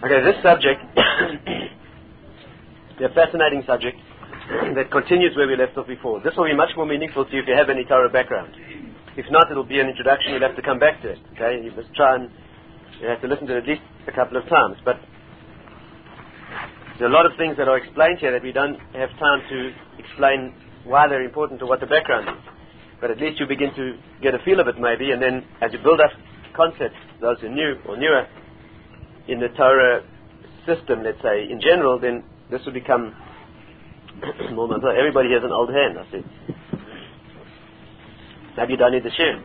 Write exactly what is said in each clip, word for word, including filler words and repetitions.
Okay, this subject, a fascinating subject that continues where we left off before. This will be much more meaningful to you if you have any Torah background. If not, it will be an introduction. You'll have to come back to it. Okay, you must try and you have to listen to it at least a couple of times. But there are a lot of things that are explained here that we don't have time to explain why they're important or what the background is. But at least you begin to get a feel of it maybe, and then as you build up concepts, those who are new or newer in the Torah system, let's say, in general, then this will become more. Everybody has an old hand, I see. Maybe you don't need the shoe.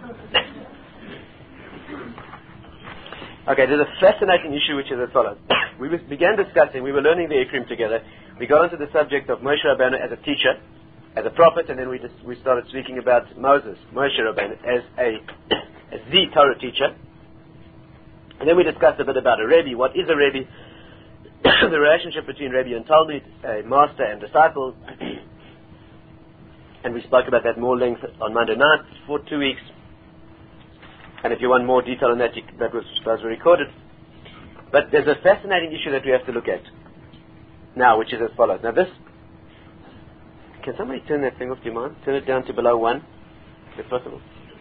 Okay, there's a fascinating issue which is as follows. We was, began discussing, we were learning the Ikrim together. We got onto the subject of Moshe Rabbeinu as a teacher, as a prophet, and then we just, we started speaking about Moses, Moshe Rabbeinu, as a as the Torah teacher. And then we discussed a bit about a Rebbe. What is a Rebbe? The relationship between Rebbe and Talmud, a master and disciple. And we spoke about that more length on Monday night for two weeks. And if you want more detail on that, you, that was, was recorded. But there's a fascinating issue that we have to look at now, which is as follows. Now this, can somebody turn that thing off, do you mind? Turn it down to below one, if possible.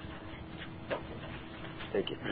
Thank you.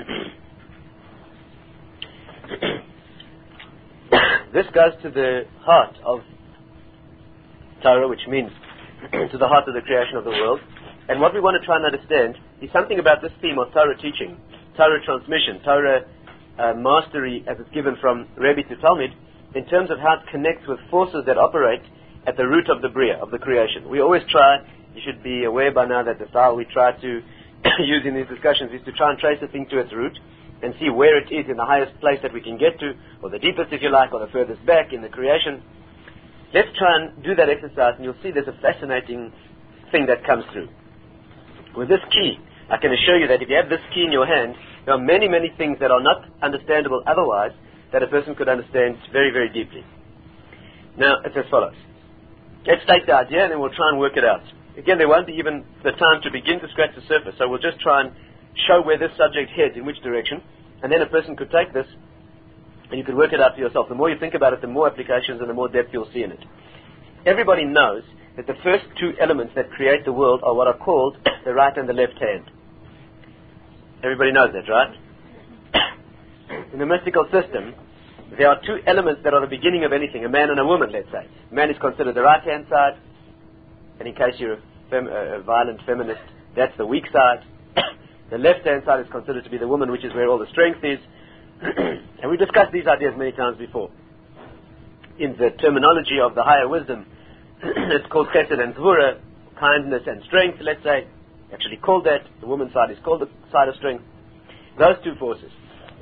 This goes to the heart of Torah, which means to the heart of the creation of the world. And what we want to try and understand is something about this theme of Torah teaching, Torah transmission, Torah uh, mastery as it's given from Rebbe to Talmud, in terms of how it connects with forces that operate at the root of the Bria, of the creation. We always try, you should be aware by now that the style we try to use in these discussions is to try and trace the thing to its root and see where it is in the highest place that we can get to, or the deepest if you like, or the furthest back in the creation. Let's try and do that exercise, and you'll see there's a fascinating thing that comes through. With this key, I can assure you that if you have this key in your hand, there are many, many things that are not understandable otherwise that a person could understand very, very deeply. Now, it's as follows. Let's take the idea and then we'll try and work it out. Again, there won't be even the time to begin to scratch the surface, so we'll just try and show where this subject heads, in which direction, and then a person could take this and you could work it out for yourself. The more you think about it, the more applications and the more depth you'll see in it. Everybody knows that the first two elements that create the world are what are called the right and the left hand. Everybody knows that, right? In the mystical system, there are two elements that are the beginning of anything, a man and a woman, let's say. Man is considered the right-hand side, and in case you're a, fem- a violent feminist, that's the weak side. The left-hand side is considered to be the woman, which is where all the strength is. And we discussed these ideas many times before. In the terminology of the higher wisdom, it's called chesed and gvura, kindness and strength, let's say. Actually called that. The woman's side is called the side of strength. Those two forces.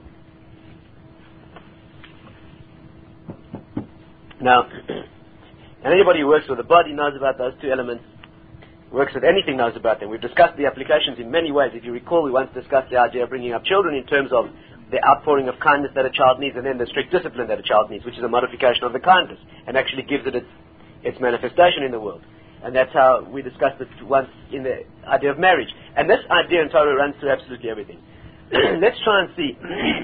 Now, and anybody who works with the body knows about those two elements. Works with anything knows about them. We've discussed the applications in many ways. If you recall, we once discussed the idea of bringing up children in terms of the outpouring of kindness that a child needs, and then the strict discipline that a child needs, which is a modification of the kindness, and actually gives it its, its manifestation in the world. And that's how we discussed it once in the idea of marriage. And this idea in Torah runs through absolutely everything. Let's try and see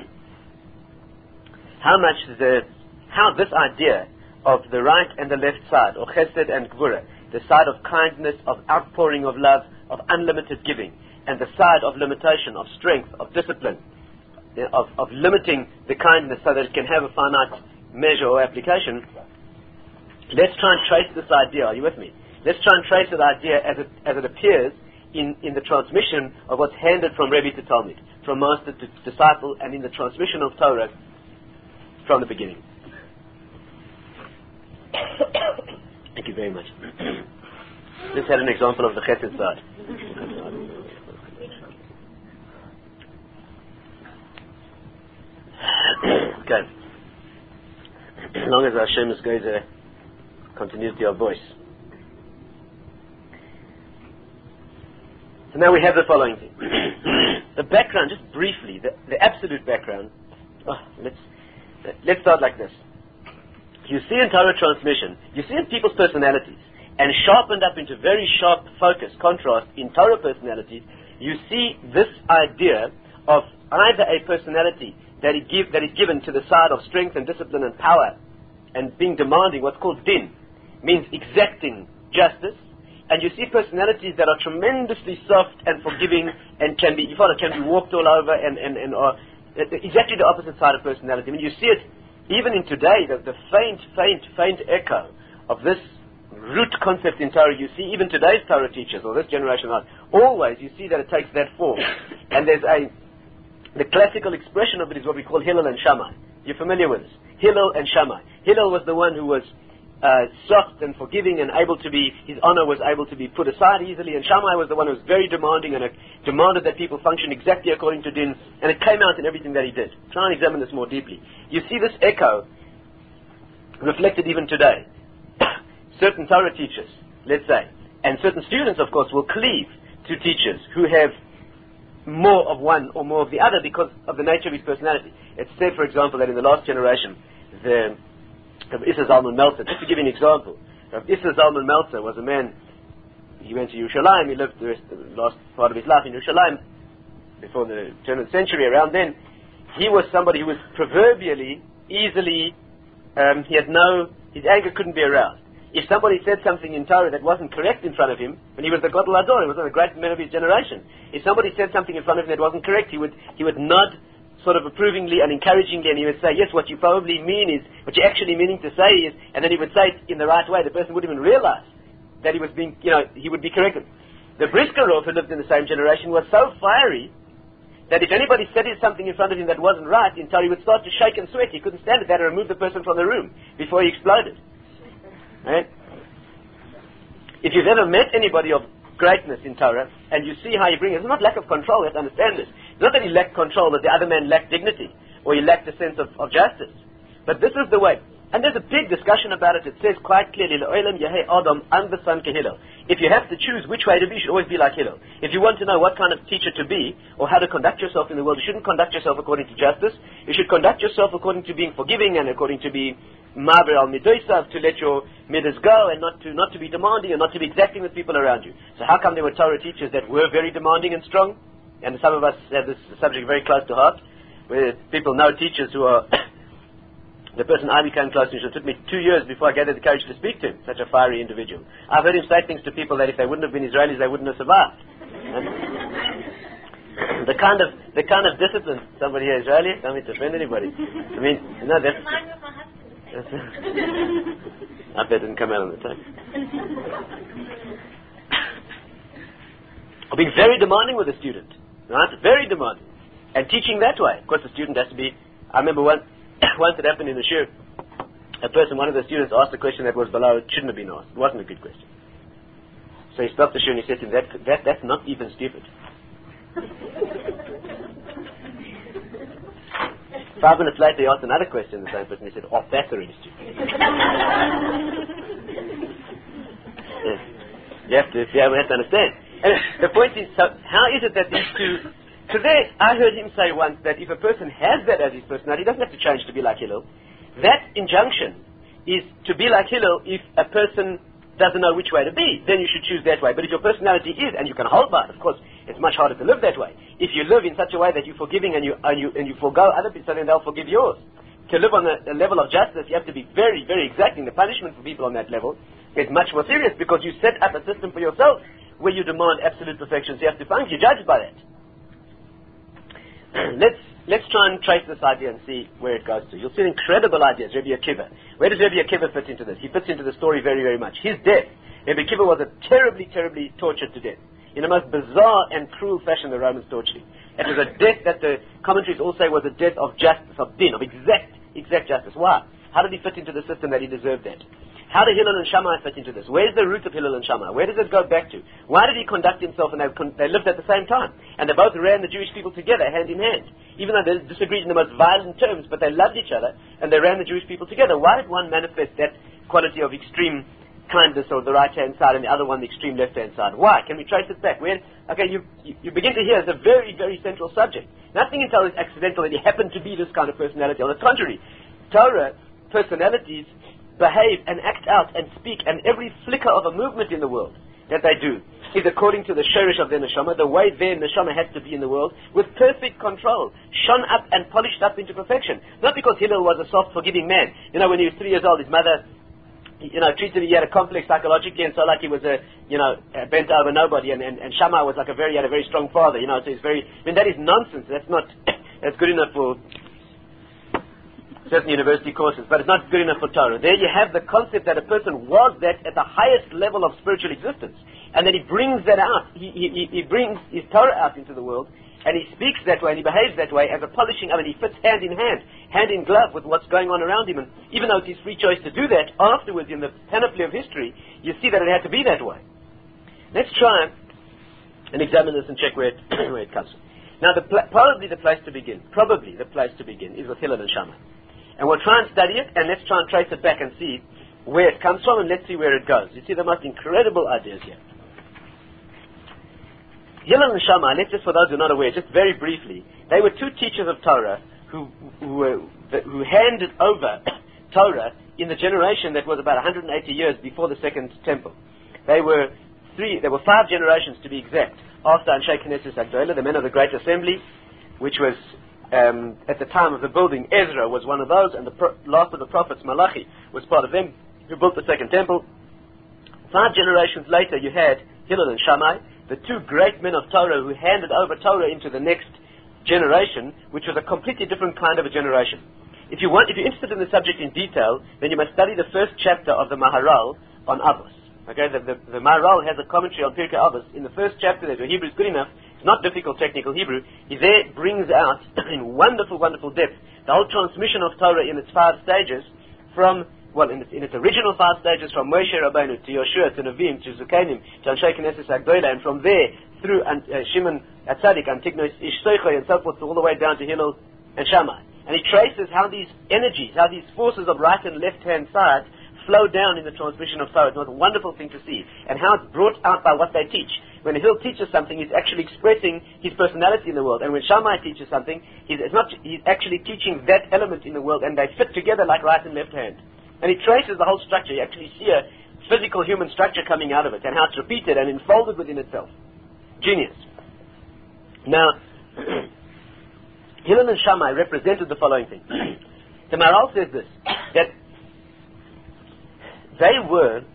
how much the, how this idea of the right and the left side, or chesed and gvura, the side of kindness, of outpouring of love, of unlimited giving, and the side of limitation, of strength, of discipline, of, of limiting the kindness so that it can have a finite measure or application. Let's try and trace this idea. Are you with me? Let's try and trace that idea as it, as it appears in, in the transmission of what's handed from Rebbe to Talmud, from master to disciple, and in the transmission of Torah from the beginning. Thank you very much. Let's have an example of the chesed side. Okay. As long as Hashem is going to continuity of voice. So now we have the following thing. The background, just briefly, the, the absolute background. Oh, let's let's start like this. You see in Torah transmission, you see in people's personalities, and sharpened up into very sharp focus, contrast in Torah personalities, you see this idea of either a personality that, it give, that is given to the side of strength and discipline and power and being demanding, what's called din, means exacting justice. And you see personalities that are tremendously soft and forgiving and can be, you follow, can be walked all over and, and, and are exactly the opposite side of personality. I mean, you see it even in today, the, the faint, faint, faint echo of this root concept in Torah. You see even today's Torah teachers, or this generation, always you see that it takes that form. And there's a, the classical expression of it is what we call Hillel and Shammai. You're familiar with this? Hillel and Shammai. Hillel was the one who was uh, soft and forgiving and able to be, his honor was able to be put aside easily, and Shammai was the one who was very demanding and uh, demanded that people function exactly according to din, and it came out in everything that he did. Try and examine this more deeply. You see this echo reflected even today. Certain Torah teachers, let's say, and certain students, of course, will cleave to teachers who have more of one or more of the other because of the nature of his personality. It's said, for example, that in the last generation, the Rav Issa Zalman Meltzer, just to give you an example, Rav Issa Zalman Meltzer was a man, he went to Yerushalayim, he lived the, rest, the last part of his life in Yerushalayim, before the turn of the century. Around then, he was somebody who was proverbially, easily, um, he had no, his anger couldn't be aroused. If somebody said something in Torah that wasn't correct in front of him, when he was the Gadol Hador, he was one of the great men of his generation, if somebody said something in front of him that wasn't correct, he would, he would nod sort of approvingly and encouragingly, and he would say, yes, what you probably mean is, what you're actually meaning to say is, and then he would say it in the right way. The person wouldn't even realize that he was being, you know, he would be corrected. The Brisker Rov, who lived in the same generation, was so fiery that if anybody said something in front of him that wasn't right, in Torah, he would start to shake and sweat. He couldn't stand it. They had to remove the person from the room before he exploded. Right? If you've ever met anybody of greatness in Torah, and you see how you bring it, it's not lack of control, you have to understand this. It's not that he lacked control, that the other man lacked dignity, or he lacked a sense of, of justice. But this is the way. And there's a big discussion about it. It says quite clearly, if you have to choose which way to be, you should always be like Hillel. If you want to know what kind of teacher to be, or how to conduct yourself in the world, you shouldn't conduct yourself according to justice. You should conduct yourself according to being forgiving and according to being Ma'aber al midosav, to let your midas go and not to not to be demanding and not to be exacting with people around you. So how come there were Torah teachers that were very demanding and strong? And some of us have this subject very close to heart, where people know teachers who are... The person I became close to, it took me two years before I gathered the courage to speak to him, such a fiery individual. I've heard him say things to people that if they wouldn't have been Israelis, they wouldn't have survived. And the kind of the kind of discipline, somebody here Israeli, don't mean to offend anybody. I mean, you know, that's... I bet it didn't come out on the tape. Or being very demanding with a student, right? Very demanding. And teaching that way. Of course, the student has to be... I remember one... Once it happened in the shir, a person, one of the students asked a question that was below, it shouldn't have been asked. It wasn't a good question. So he stopped the shir and he said to him, that, that, that's not even stupid. Five minutes later he asked another question, the same person, he said, oh, that's already stupid. Yes. You have to, you have to understand. And the point is, so how is it that these two... So there, I heard him say once that if a person has that as his personality, he doesn't have to change to be like Hillel. That injunction is to be like Hillel if a person doesn't know which way to be. Then you should choose that way. But if your personality is, and you can hold by it, of course, it's much harder to live that way. If you live in such a way that you're forgiving and you and you, and you forgo other people, then they'll forgive yours. To live on a, a level of justice, you have to be very, very exacting. The punishment for people on that level is much more serious because you set up a system for yourself where you demand absolute perfection. So you have to find, you're judged by that. Let's let's try and trace this idea and see where it goes to. You'll see incredible ideas. Rabbi Akiva. Where does Rabbi Akiva fit into this? He fits into the story very, very much. His death. Rabbi Akiva was a terribly, terribly tortured to death. In a most bizarre and cruel fashion, the Romans tortured him. It was a death that the commentaries all say was a death of justice, of din, of exact, exact justice. Why? How did he fit into the system that he deserved that? How did Hillel and Shammai fit into this? Where's the root of Hillel and Shammai? Where does it go back to? Why did he conduct himself and they, con- they lived at the same time? And they both ran the Jewish people together, hand in hand. Even though they disagreed in the most violent terms, but they loved each other and they ran the Jewish people together. Why did one manifest that quality of extreme kindness on the right-hand side and the other one the extreme left-hand side? Why? Can we trace it back? When, okay, you, you, you begin to hear it's a very, very central subject. Nothing in Torah is accidental that he happened to be this kind of personality. On the contrary, Torah personalities behave and act out and speak, and every flicker of a movement in the world that they do is according to the sherish of their neshama, the way their neshama has to be in the world, with perfect control, shone up and polished up into perfection. Not because Hillel was a soft, forgiving man. You know, when he was three years old, his mother, you know, treated him, he had a complex psychologically, and so like he was a, you know, a bent over nobody, and, and, and Shammai was like a very, he had a very strong father, you know, so he's very, I mean, that is nonsense. That's not, that's good enough for certain university courses, but it's not good enough for Torah. There you have the concept that a person was that at the highest level of spiritual existence, and then he brings that out. He, he, he brings his Torah out into the world, and he speaks that way, and he behaves that way as a polishing. I mean, he fits hand in hand, hand in glove with what's going on around him. And even though it's his free choice to do that, afterwards in the panoply of history, you see that it had to be that way. Let's try and examine this and check where it, where it comes from. Now, the pl- probably the place to begin, probably the place to begin is with Hillel and Shammai. And we'll try and study it, and let's try and trace it back and see where it comes from, and let's see where it goes. You see the most incredible ideas here. Hillel and Shammai, let's just, for those who are not aware, just very briefly, they were two teachers of Torah who, who, were, who handed over Torah in the generation that was about one hundred eighty years before the Second Temple. They were three, there were five generations to be exact, after Anshe Knesset Agdola, the men of the Great Assembly, which was Um, at the time of the building. Ezra was one of those, and the pro- last of the prophets, Malachi, was part of them, who built the second temple. Five generations later, you had Hillel and Shammai, the two great men of Torah who handed over Torah into the next generation, which was a completely different kind of a generation. If you want, if you're interested in the subject in detail, then you must study the first chapter of the Maharal on Avos. Okay, the, the, the Maharal has a commentary on Pirkei Avos. In the first chapter, that your Hebrew is good enough, not difficult technical Hebrew, he there brings out in wonderful, wonderful depth the whole transmission of Torah in its five stages from, well, in its, in its original five stages, from Moshe Rabbeinu to Yoshua to Nevi'im to Zukanim to Anshe Knesset Agdola, and from there through uh, Shimon Atzadik, Antignos Ish Soichai, and so forth, all the way down to Hillel and Shammai. And he traces how these energies, how these forces of right and left-hand side flow down in the transmission of Torah. It's a wonderful thing to see, and how it's brought out by what they teach. When Hillel teaches something, he's actually expressing his personality in the world, and when Shammai teaches something, he's, it's not, he's actually teaching that element in the world, and they fit together like right and left hand. And he traces the whole structure. You actually see a physical human structure coming out of it, and how it's repeated and enfolded within itself. Genius. Now, Hillel and Shammai represented the following thing. The Maharal says this, that they were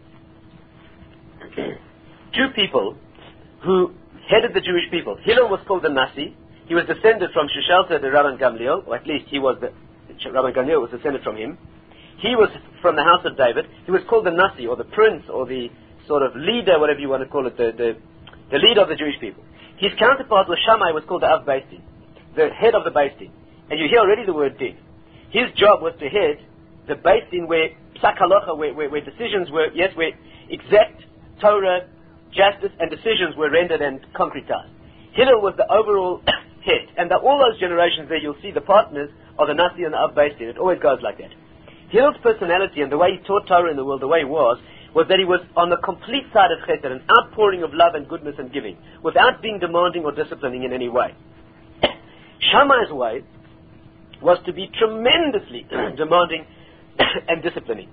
two people who headed the Jewish people. Hillel was called the Nasi. He was descended from Shushalta, the Rabban Gamliel, or at least he was the, Rabban Gamliel was descended from him. He was from the house of David. He was called the Nasi, or the prince, or the sort of leader, whatever you want to call it, the, the, the leader of the Jewish people. His counterpart was Shammai, was called the Av Beis Din, the head of the Beis Din. And you hear already the word din. His job was to head the Beis Din where Psak Halacha, where, where, where decisions were, yes, where exact Torah, justice and decisions were rendered and concretized. Hillel was the overall head, and that all those generations there, you'll see the partners of the Nasi and the Av Beis Din. It always goes like that. Hillel's personality and the way he taught Torah in the world, the way he was, was that he was on the complete side of Chesed, an outpouring of love and goodness and giving, without being demanding or disciplining in any way. Shammai's way was to be tremendously demanding and disciplining.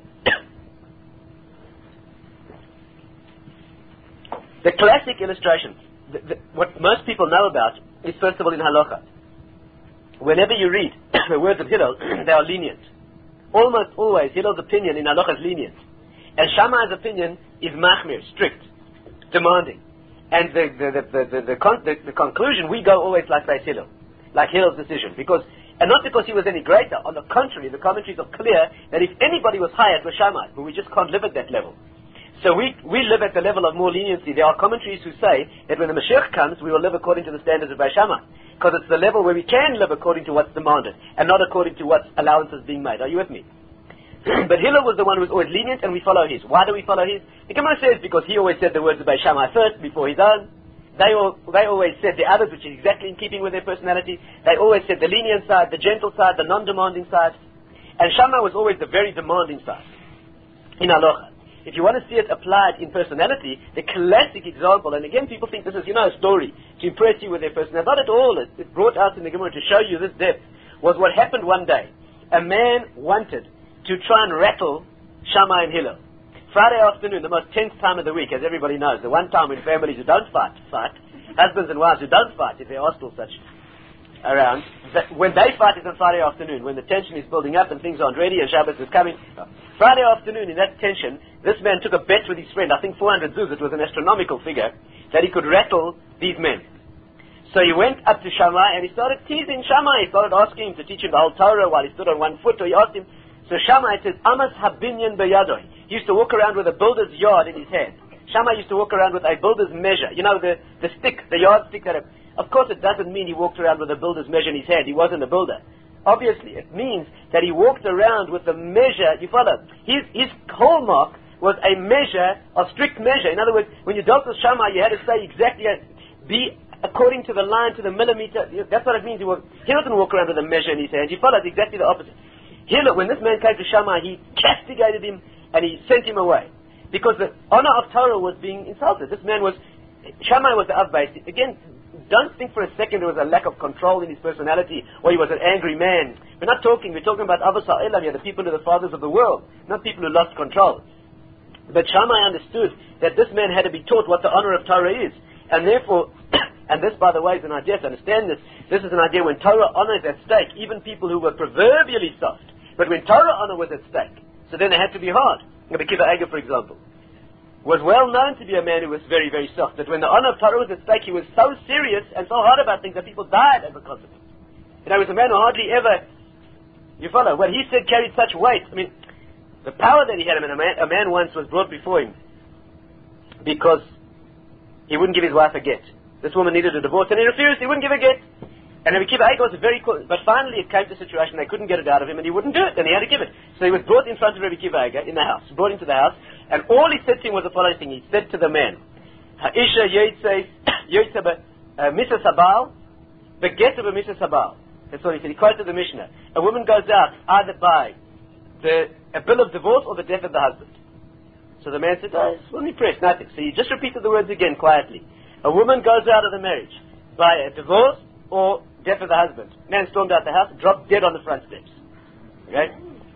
The classic illustration, the, the, what most people know about, is first of all in Halacha. Whenever you read the words of Hillel, they are lenient. Almost always, Hillel's opinion in Halacha is lenient. And Shammai's opinion is machmir, strict, demanding. And the the the the, the, the, con- the, the conclusion, we go always like Beis Hillel, like Hillel's decision. Because, and not because he was any greater, on the contrary, the commentaries are clear that if anybody was higher, it was Shammai, but we just can't live at that level. So we, we live at the level of more leniency. There are commentaries who say that when the Mashiach comes, we will live according to the standards of Beis Shammai. Because it's the level where we can live according to what's demanded, and not according to what allowances being made. Are you with me? But Hillel was the one who was always lenient, and we follow his. Why do we follow his? The Gemara says because he always said the words of Beis Shammai first, before his own. They all, they always said the others, which is exactly in keeping with their personality. They always said the lenient side, the gentle side, the non-demanding side. And Shammai was always the very demanding side in Halacha. If you want to see it applied in personality, the classic example, and again people think this is, you know, a story to impress you with their personality. Not at all. It's it brought out in the Gemara to show you this depth. Was what happened one day. A man wanted to try and rattle Shammai and Hillel. Friday afternoon, the most tense time of the week, as everybody knows, the one time when families who don't fight, fight, husbands and wives who don't fight, if there are still such around, that when they fight is on Friday afternoon, when the tension is building up and things aren't ready and Shabbos is coming. Friday afternoon, in that tension, this man took a bet with his friend, I think four hundred zuz, it was an astronomical figure, that he could rattle these men. So he went up to Shammai and he started teasing Shammai. He started asking him to teach him the whole Torah while he stood on one foot, or he asked him. So Shammai says, Amas habinyan beyadoi. He used to walk around with a builder's yard in his hand. Shammai used to walk around with a builder's measure. You know, the, the stick, the yard stick that a, of course it doesn't mean he walked around with a builder's measure in his hand. He wasn't a builder. Obviously, it means that he walked around with the measure, you follow? His, his hallmark was a measure, a strict measure. In other words, when you dealt with Shammai, you had to say exactly, be according to the line, to the millimeter. That's what it means. He, was, he doesn't walk around with a measure in his hand. He followed exactly the opposite. Here, look, when this man came to Shammai, he castigated him and he sent him away. Because the honor of Torah was being insulted. This man was, Shammai was the Avbeis. Again, don't think for a second there was a lack of control in his personality, or he was an angry man. We're not talking, we're talking about Avos HaElam here, the people who are the fathers of the world, not people who lost control. But Shammai understood that this man had to be taught what the honor of Torah is. And therefore, and this, by the way, is an idea, to understand this, this is an idea when Torah honor is at stake, even people who were proverbially soft. But when Torah honor was at stake, so then they had to be hard. Rabbi Akiva Eiger, for example, was well known to be a man who was very, very soft. But when the honor of Torah was at stake, he was so serious and so hard about things that people died as a consequence. You know, he was a man who hardly ever, you follow, what he said carried such weight. I mean, the power that he had, I mean, a man, a man once was brought before him because he wouldn't give his wife a get. This woman needed a divorce and he refused, he wouldn't give a get. And Rabbi Akiva Eiger was very cool, but finally it came to a situation they couldn't get it out of him and he wouldn't do it, and he had to give it. So he was brought in front of Rabbi Akiva Eiger in the house, brought into the house, and all he said to him was the following thing. He said to the man, Ha'isha yoytze b'misa sabal, beget b'misa sabal. That's what he said. He quoted the Mishnah. A woman goes out either by the a bill of divorce or the death of the husband. So the man said, oh, it's only press, nothing. So he just repeated the words again quietly. A woman goes out of the marriage by a divorce or death of the husband. Man stormed out the house, dropped dead on the front steps. Okay?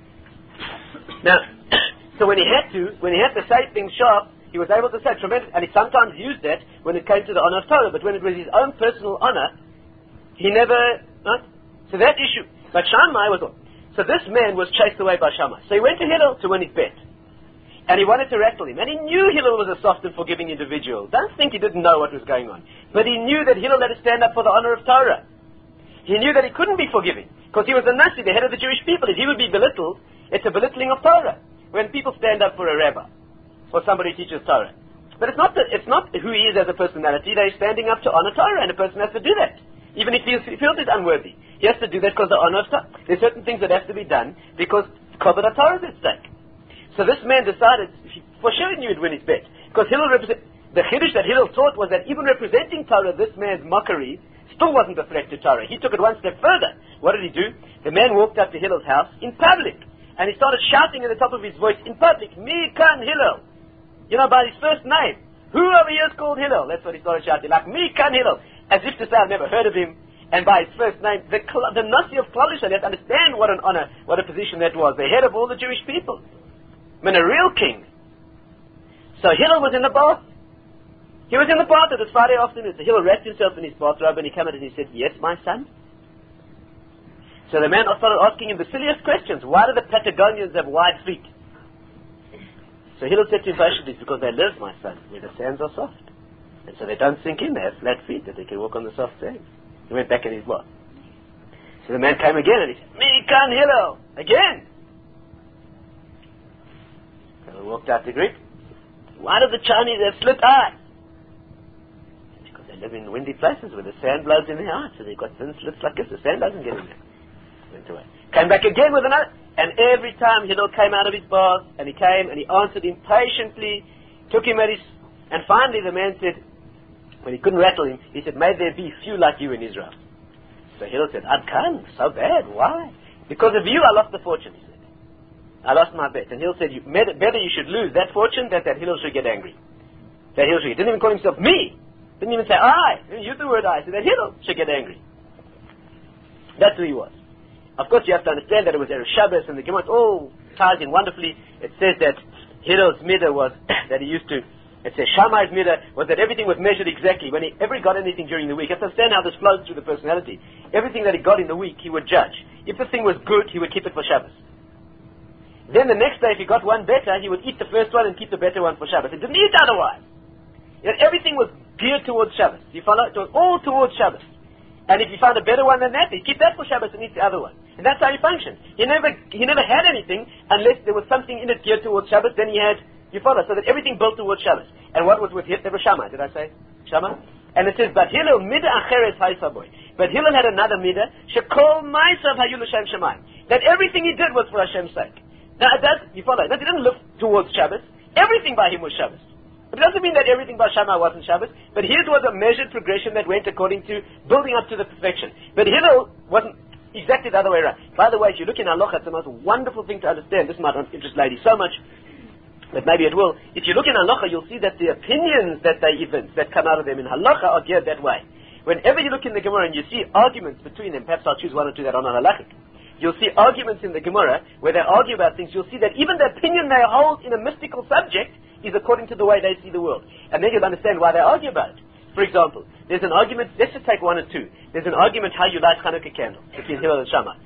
Now, so when he had to, when he had to say things sharp, he was able to say tremendous, and he sometimes used that when it came to the honor of Torah, but when it was his own personal honor, he never, right? So that issue, but Shammai was, so this man was chased away by Shammai. So he went to Hillel to win his bet. And he wanted to rattle him. And he knew Hillel was a soft and forgiving individual. Don't think he didn't know what was going on. But he knew that Hillel had to stand up for the honor of Torah. He knew that he couldn't be forgiving. Because he was a Nasi, the head of the Jewish people. If he would be belittled, it's a belittling of Torah. When people stand up for a rabbi, or somebody who teaches Torah. But it's not, that, it's not who he is as a personality. They're standing up to honor Torah, and a person has to do that. Even if he feels he's unworthy. He has to do that because the honor of Torah. There's certain things that have to be done because Kavod Torah is at stake. So this man decided, for sure he knew he'd win his bet. Because Hillel represent, the Chiddush that Hillel taught was that even representing Torah, this man's mockery still wasn't a threat to Torah. He took it one step further. What did he do? The man walked up to Hillel's house in public. And he started shouting at the top of his voice in public, Mi kan Hillel. You know, by his first name. Who over here is called Hillel? That's what he started shouting. Like, Mi kan Hillel. As if to say, I've never heard of him. And by his first name, the, the Nasi of Klal Yisrael, you have to understand what an honor, what a position that was. The head of all the Jewish people. I mean, a real king. So Hillel was in the bath. He was in the bath. It was Friday afternoon. So Hillel wrapped himself in his bathrobe and he came out and he said, yes, my son. So the man started asking him the silliest questions. Why do the Patagonians have wide feet? So Hillel said to him patiently, it's because they live, my son, where the sands are soft. And so they don't sink in. They have flat feet that they can walk on the soft sand. He went back in his bath. So the man came again and he said, Mi kan Hillel. Again. So he walked out to Greek. Why do the Chinese have slit eyes? Because they live in windy places where the sand blows in their eyes. So they've got thin slits like this. The sand doesn't get in there. Went away. Came back again with another. And every time Hillel came out of his bath, and he came and he answered him patiently, took him at his... And finally the man said, when he couldn't rattle him, he said, may there be few like you in Israel. So Hillel said, Ad kan, so bad. Why? Because of you I lost the fortune, he said. I lost my bet. And Hillel said, you, better you should lose that fortune than that Hillel should get angry. That Hillel should, he didn't even call himself me. Didn't even say I. He didn't use the word I. He said that Hillel should get angry. That's who he was. Of course, you have to understand that it was Erev Shabbos, and the Gemara all ties in wonderfully. It says that Hillel's midah was that he used to, it says Shammai's midah was that everything was measured exactly. When he ever got anything during the week, you have to understand how this flows through the personality. Everything that he got in the week, he would judge. If the thing was good, he would keep it for Shabbos. Then the next day, if he got one better, he would eat the first one and keep the better one for Shabbos. He didn't eat otherwise. Yet everything was geared towards Shabbos. You follow? It was all towards Shabbos. And if he found a better one than that, he'd keep that for Shabbos and eat the other one. And that's how he functioned. He never, he never had anything unless there was something in it geared towards Shabbos. Then he had, you follow? So that everything built towards Shabbos. And what was with Hillel? There was Shammai. Did I say Shammai? And it says, but Hillel midah acheres haisaboy. But Hillel had another midah. Shekol ma'asav hayu l'shem shemayim. That everything he did was for Hashem's sake. Now that you follow? That he didn't look towards Shabbos. Everything by him was Shabbos. It doesn't mean that everything by Shammai wasn't Shabbos, but his was a measured progression that went according to building up to the perfection. But Hillel wasn't exactly the other way around. By the way, if you look in Halacha, it's the most wonderful thing to understand. This might not interest ladies so much, but maybe it will. If you look in Halacha, you'll see that the opinions that they evince, that come out of them in Halacha, are geared that way. Whenever you look in the Gemara and you see arguments between them, perhaps I'll choose one or two that are not halachic. You'll see arguments in the Gemara where they argue about things. You'll see that even the opinion they hold in a mystical subject is according to the way they see the world. And then you'll understand why they argue about it. For example, there's an argument, let's just take one or two. There's an argument how you light Hanukkah candles between Hillel and Shammai.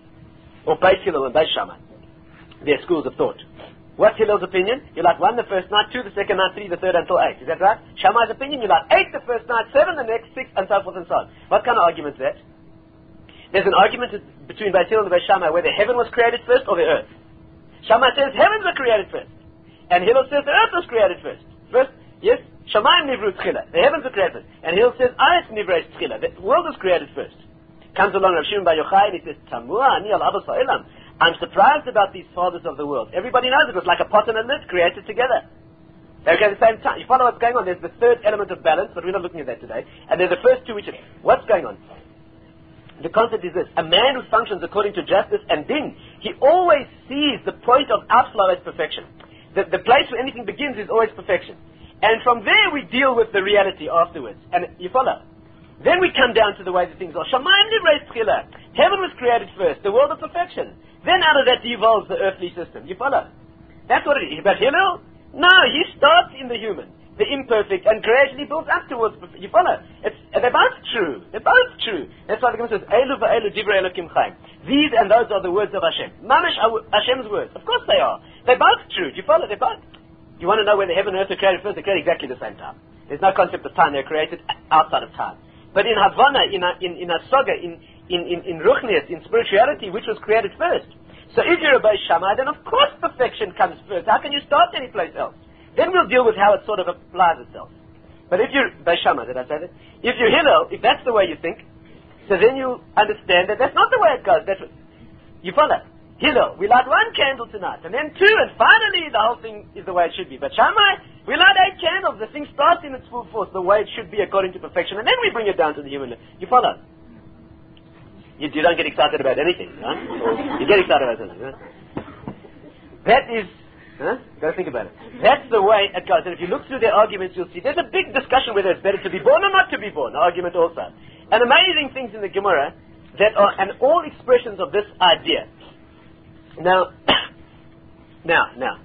Or Beis Hillel and Beis Shammai. They're schools of thought. What's Hillel's opinion? You light one the first night, two the second night, three the third until eight. Is that right? Shammai's opinion, you light eight the first night, seven the next, six, and so forth and so on. What kind of argument is that? There's an argument between Beis Hillel and Beis Shammai whether heaven was created first or the earth. Shammai says heavens were created first. And Hillel says the earth was created first. First, yes, Shamayim nivru tchila. The heavens were created first. And Hillel says, Aretz nivru tchila. The world was created first. Comes along Rav Shimon Bar Yochai and he says, Tamua ani al abas ha'olam. I'm surprised about these fathers of the world. Everybody knows it was like a pot and a lid created together. Okay, at the same time. You follow what's going on? There's the third element of balance, but we're not looking at that today. And there's the first two which are, what's going on? The concept is this. A man who functions according to justice and din, he always sees the point of outflow as perfection. The, the place where anything begins is always perfection. And from there we deal with the reality afterwards. And you follow? Then we come down to the way that things are. Shamayim nivrei tchila. Heaven was created first, the world of perfection. Then out of that devolves the earthly system. You follow? That's what it is. But Hillel? No, he starts in the human, the imperfect, and gradually builds up towards perfection. You follow? It's, they're both true. They're both true. That's why the Gemara says, Elu va'elu divrei Elokim chaim. These and those are the words of Hashem. Mamish are Hashem's words. Of course they are. They're both true. Do you follow? They're both. You want to know whether heaven and earth are created first? They're created exactly the same time. There's no concept of time. They're created outside of time. But in Havana, in a, in, in a saga, in, in, in, in Ruchnius, in spirituality, which was created first. So if you're a Beis Shammai, then of course perfection comes first. How can you start anyplace else? Then we'll deal with how it sort of applies itself. But if you're Beis Shammai, did I say that? If you're Hillel, if that's the way you think, so then you understand that that's not the way it goes. That's what, you follow? Hillel, we light one candle tonight, and then two, and finally the whole thing is the way it should be. But Shammai, we light eight candles, the thing starts in its full force, the way it should be according to perfection, and then we bring it down to the human. You follow? You, you don't get excited about anything, huh? Or you get excited about something, huh? That is, huh? Gotta think about it. That's the way it goes. And if you look through their arguments, you'll see there's a big discussion whether it's better to be born or not to be born. Argument also. And amazing things in the Gemara that are, and all expressions of this idea. Now, now, now.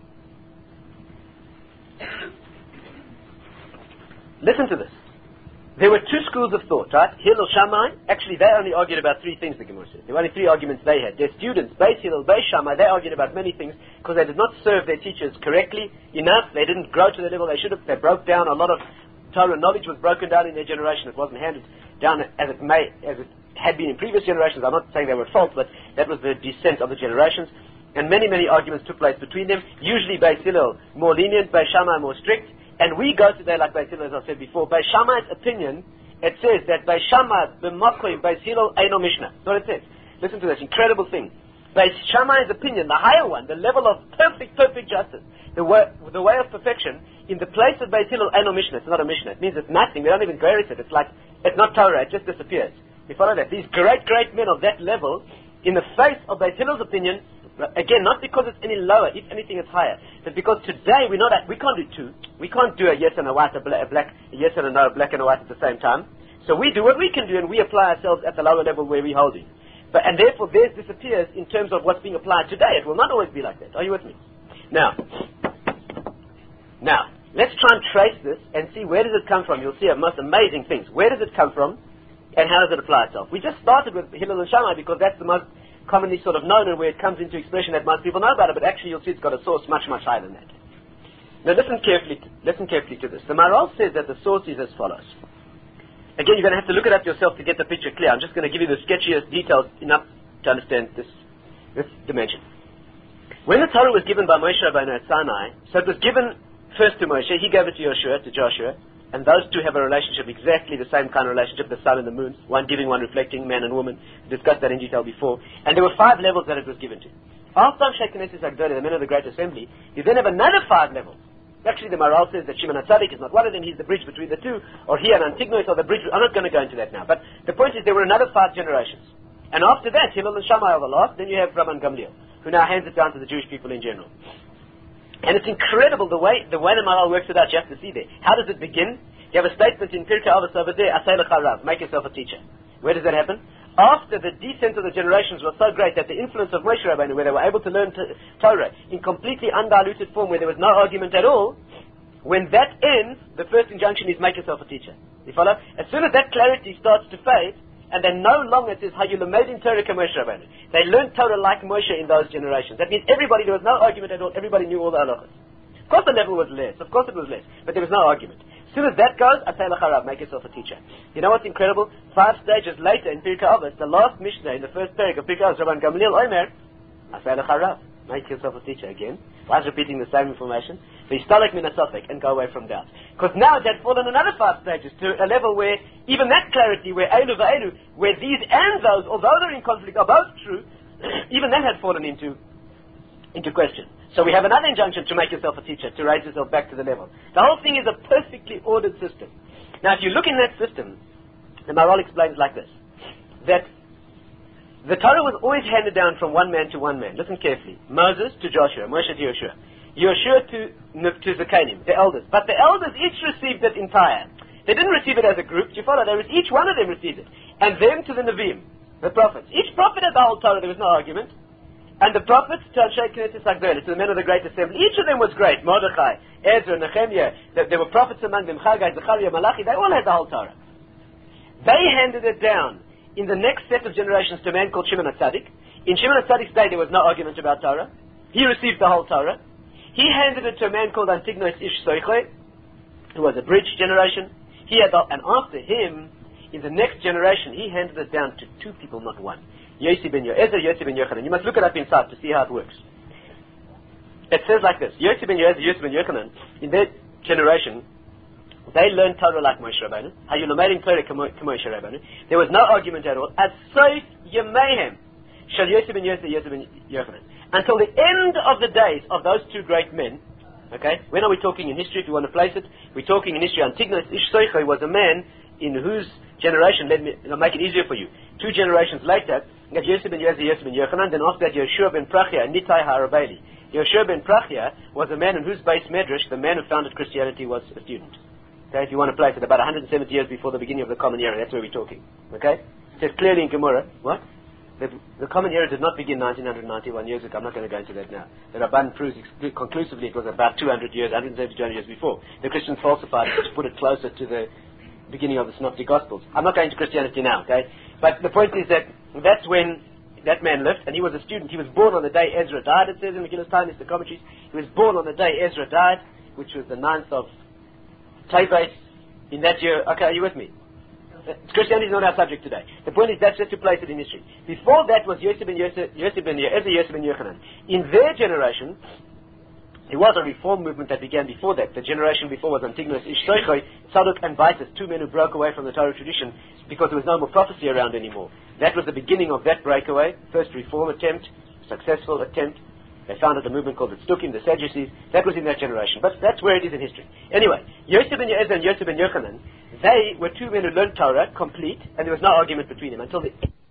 Listen to this. There were two schools of thought, right? Hillel, Shammai. Actually, they only argued about three things, the Gemara says. There were only three arguments they had. Their students, Beis Hillel, Beis Shammai, they argued about many things because they did not serve their teachers correctly enough. They didn't grow to the level they should have. They broke down. A lot of Torah knowledge was broken down in their generation. It wasn't handed down as it may, as it had been in previous generations. I'm not saying they were at fault, but that was the descent of the generations. And many, many arguments took place between them. Usually Beis Hillel more lenient, Beis Shammai more strict. And we go today like Beis Hillel, as I said before. Beis Shammai's opinion, it says that Beis Shammai b'makoim Beis Hillel eino mishnah. That's what it says. Listen to this incredible thing. Beis Shammai's opinion, the higher one, the level of perfect, perfect justice, the way, the way of perfection, in the place of Beis Hillel eino mishnah. It's not a mishnah. It means it's nothing. They don't even grace it. It's like, it's not Torah. It just disappears. You follow that? These great, great men of that level, in the face of Beis Hillel's opinion, again, not because it's any lower, if anything it's higher, but because today we're not at, we can't do two. We can't do a yes and a white, a black, a black, a yes and a no, a black and a white at the same time. So we do what we can do and we apply ourselves at the lower level where we're holding. But, and therefore theirs disappears in terms of what's being applied today. It will not always be like that. Are you with me? Now, Now, let's try and trace this and see where does it come from. You'll see a most amazing things. Where does it come from and how does it apply itself? We just started with Hillel and Shammai because that's the most commonly sort of known and where it comes into expression that most people know about it, but actually you'll see it's got a source much, much higher than that. Now listen carefully to, listen carefully to this. The Maharal says that the source is as follows. Again, you're going to have to look it up yourself to get the picture clear. I'm just going to give you the sketchiest details enough to understand this, this dimension. When the Torah was given by Moshe Rabbeinu at Sinai, so it was given first to Moshe, he gave it to Joshua, to Joshua, and those two have a relationship, exactly the same kind of relationship, the sun and the moon, one giving, one reflecting, man and woman. We discussed that in detail before. And there were five levels that it was given to. After Anshe Knesset Agdolah, the men of the Great Assembly, you then have another five levels. Actually, the Maharal says that Shimon HaTzadik is not one of them, he's the bridge between the two, or he and Antignos are the bridge. I'm not going to go into that now. But the point is there were another five generations. And after that, Hillel and Shammai are the last, then you have Rabban Gamliel, who now hands it down to the Jewish people in general. And it's incredible the way the way the Maharal works it out. You have to see there. How does it begin? You have a statement in Pirkei Avos over there, Asay lecha rav, make yourself a teacher. Where does that happen? After the descent of the generations was so great that the influence of Moshe Rabbeinu, where they were able to learn t- Torah in completely undiluted form, where there was no argument at all, when that ends, the first injunction is make yourself a teacher. You follow? As soon as that clarity starts to fade, and then no longer it says, Hayulamedim Torah ka Moshe Rabbeinu. They learned Torah like Moshe in those generations. That means everybody, there was no argument at all, everybody knew all the halachas. Of course the level was less, of course it was less, but there was no argument. As soon as that goes, Asay lecha rav, make yourself a teacher. You know what's incredible? Five stages later in Pirkei Avos, the last Mishnah in the first parak of Pirkei Avos, Rabban Gamliel Omer, Asay lecha rav, make yourself a teacher again. Why is repeating the same information? V'yistalek min hasafek, and go away from doubt. Because now it had fallen another five stages to a level where even that clarity, where Eilu v'Eilu, where these and those, although they're in conflict, are both true, even that had fallen into into question. So we have another injunction to make yourself a teacher, to raise yourself back to the level. The whole thing is a perfectly ordered system. Now if you look in that system, the Maharal explains like this, that the Torah was always handed down from one man to one man. Listen carefully. Moses to Joshua, Moshe to Joshua, Joshua to, to Zakanim, the elders. But the elders each received it entire. They didn't receive it as a group, you follow? They was, each one of them received it. And then to the Nevi'im, the prophets. Each prophet had the whole Torah, there was no argument. And the prophets to Anshe Knesset Agdolah, to the men of the Great Assembly, each of them was great. Mordechai, Ezra, Nehemiah, there, there were prophets among them, Chagai, Zechariah, Malachi, they all had the whole Torah. They handed it down in the next set of generations to a man called Shimon HaTzadik. In Shimon HaTzadik's day there was no argument about Torah. He received the whole Torah. He handed it to a man called Antignos Ish Soichei, who was a bridge generation. He had the, and after him, in the next generation, he handed it down to two people, not one. Yossi ben Yoezer, Yossi ben Yochanan. You must look it up inside to see how it works. It says like this: Yossi ben Yoezer, Yossi ben Yochanan, in their generation, they learned Torah like Moshe Rabbeinu. Hayulamedim Torah ka Moshe Rabbeinu. There was no argument at all. As Soif Yemehem, Shal Yossi ben Yoezer, Yossi ben Yochanan. Until the end of the days of those two great men. Okay, when are we talking in history? If you want to place it, we're talking in history. Antignos Ish Soichei was a man in whose generation, let me I'll make it easier for you. Two generations later, you have Yossi ben Yoezer, Yossi ben Yochanan. Then after that, Yeshua ben Prachia and Nitai HaRabbeili. Yeshua ben Prachia was a man in whose base medrash, the man who founded Christianity, was a student. Okay, if you want to place it, about one hundred seventy years before the beginning of the Common Era, that's where we're talking. Okay, it says clearly in Gemara, what? The, the Common Era did not begin nineteen ninety-one years ago. I'm not going to go into that now. The Rabban proves ex- conclusively it was about two hundred years, one hundred seventy, two hundred years before. The Christians falsified it to put it closer to the beginning of the Synoptic Gospels. I'm not going to Christianity now, okay? But the point is that that's when that man lived, and he was a student. He was born on the day Ezra died, it says in Megillah's time, it's the commentaries. He was born on the day Ezra died, which was the ninth of Tevet in that year. Okay, are you with me? Christianity is not our subject today. The point is that's just to place it in history. Before that was Yossi ben Yoezer, Yossi ben Yoezer, Yossi ben Yochanan. In their generation, there was a reform movement that began before that. The generation before was Antignos Ish Soichei, Tzadok and Vitus, two men who broke away from the Torah tradition because there was no more prophecy around anymore. That was the beginning of that breakaway. First reform attempt, successful attempt. They founded a movement called the Tzdukim, the Sadducees. That was in that generation. But that's where it is in history. Anyway, Yossi ben Yoezer and Yossi ben Yochanan, they were two men who learned Torah complete, and there was no argument between them until the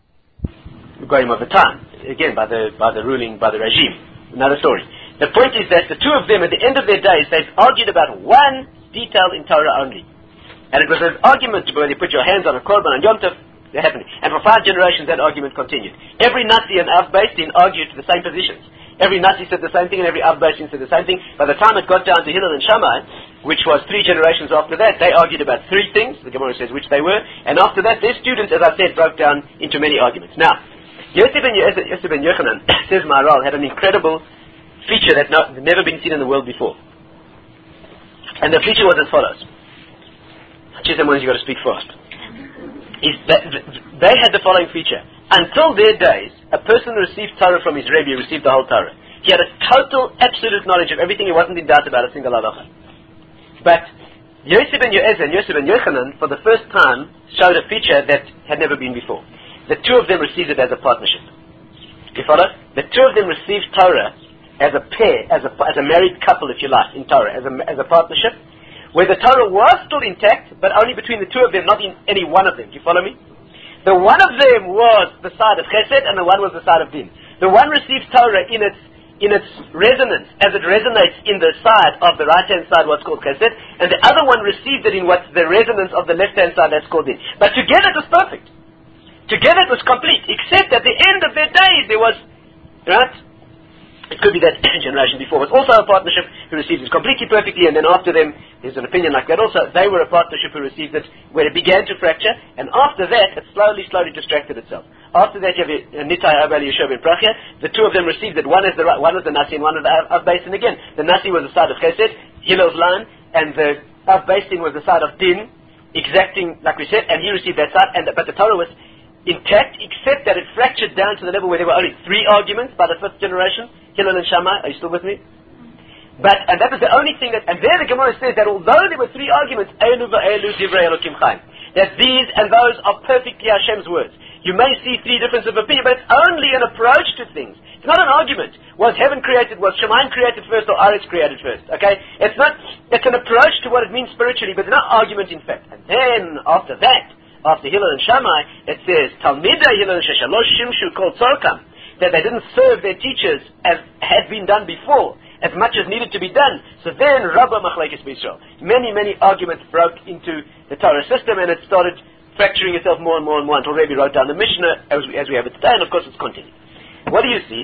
going of the time. Again, by the by the ruling, by the regime. Another story. The point is that the two of them, at the end of their days, they argued about one detail in Torah only. And it was an argument whether you put your hands on a korban on Yom Tov, they're happening. And for five generations that argument continued. Every Nazi and Av Beis Din argued to the same positions. Every Nasi said the same thing, and every Av Beisin said the same thing. By the time it got down to Hillel and Shammai, which was three generations after that, they argued about three things. The Gemara says which they were. And after that, their students, as I said, broke down into many arguments. Now, Yosef ben, Yosef ben Yochanan, says Maharal, had an incredible feature that not, never been seen in the world before. And the feature was as follows. Choose them ones you've got to speak fast. Is that they had the following feature. Until their days, a person who received Torah from his Rebbe received the whole Torah. He had a total, absolute knowledge of everything. He wasn't in doubt about a single halacha. But Yosef ben Yoezer and Yosef ben Yochanan, for the first time, showed a feature that had never been before. The two of them received it as a partnership. You follow? The two of them received Torah as a pair, as a, as a married couple, if you like, in Torah, as a, as a partnership, where the Torah was still intact, but only between the two of them, not in any one of them. Do you follow me? The one of them was the side of Chesed, and the one was the side of Din. The one receives Torah in its in its resonance, as it resonates in the side of the right-hand side, what's called Chesed, and the other one received it in what's the resonance of the left-hand side, that's called Din. But together it was perfect. Together it was complete, except at the end of their days there was, right? It could be that generation before was also a partnership who received it completely perfectly, and then after them, there's an opinion like that also, they were a partnership who received it where it began to fracture, and after that, it slowly, slowly distracted itself. After that, you have Nitai, Abel, Yeshua, and Prachya. The two of them received it. One is the one was the Nasi, and one was the Av Beisin again. The Nasi was the side of Chesed, Hillel's line, and the Av Beisin was the side of Din, exacting, like we said, and he received that side, and but the Torah was intact, except that it fractured down to the level where there were only three arguments by the fifth generation, Hillel and Shammai. Are you still with me? But, and that was the only thing that, and there the Gemara says that although there were three arguments, Elu v'Elu divrei Elokim Chaim, that these and those are perfectly Hashem's words. You may see three differences of opinion, but it's only an approach to things. It's not an argument. Was heaven created, was Shemaim created first, or Aretz created first? Okay? It's not, it's an approach to what it means spiritually, but it's not argument in fact. And then, after that, after Hillel and Shammai, it says, Talmidei Hillel and Sheshalosh Shimshu called Tzorkam, that they didn't serve their teachers as had been done before, as much as needed to be done. So then, Rabbah Machlekes B'Yisrael. Many, many arguments broke into the Torah system, and it started fracturing itself more and more and more until Rebbe wrote down the Mishnah as we, as we have it today, and of course it's continued. What do you see?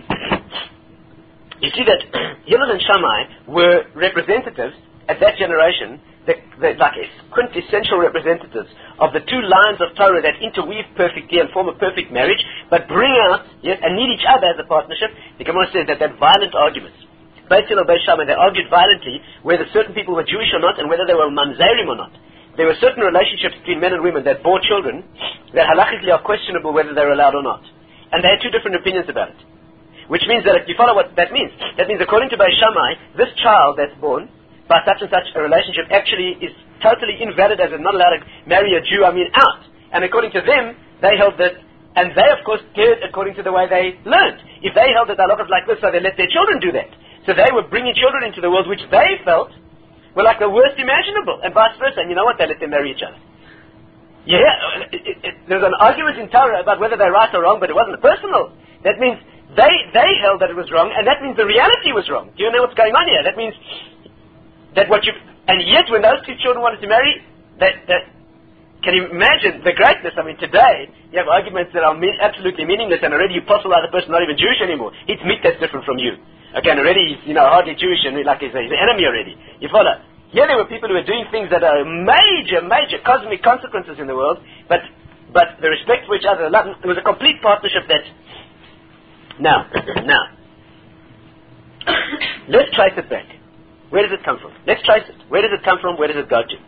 You see that Hillel and Shammai were representatives at that generation, the, the, like quintessential representatives of the two lines of Torah that interweave perfectly and form a perfect marriage, but bring out, yes, and need each other as a partnership. The Gemara says that that violent arguments, Beit Hillel, Beit Shammai, they argued violently whether certain people were Jewish or not, and whether they were mamzerim or not. There were certain relationships between men and women that bore children that halachically are questionable whether they're allowed or not. And they had two different opinions about it. Which means that, if you follow what that means, that means according to Beit Shammai, this child that's born by such and such a relationship actually is totally invalid, as they're not allowed to marry a Jew, I mean, out. And according to them, they held that, and they of course did according to the way they learned. If they held that halachas like this, so they let their children do that. So they were bringing children into the world which they felt were like the worst imaginable, and vice versa. And you know what? They let them marry each other. Yeah, it, it, it, there's an argument in Torah about whether they're right or wrong, but it wasn't personal. That means they they held that it was wrong, and that means the reality was wrong. Do you know what's going on here? That means that what you, and yet when those two children wanted to marry, that, that can you imagine the greatness? I mean, today you have arguments that are me- absolutely meaningless, and already you postulate a person not even Jewish anymore. It's meat that's different from you. Okay, and already he's, you know, hardly Jewish, and like he's, he's an enemy already. You follow? Here there were people who were doing things that are major, major cosmic consequences in the world, but but the respect for each other, it was a complete partnership that. Now, now, let's trace it back. Where does it come from? Let's trace it. Where does it come from? Where does it go to?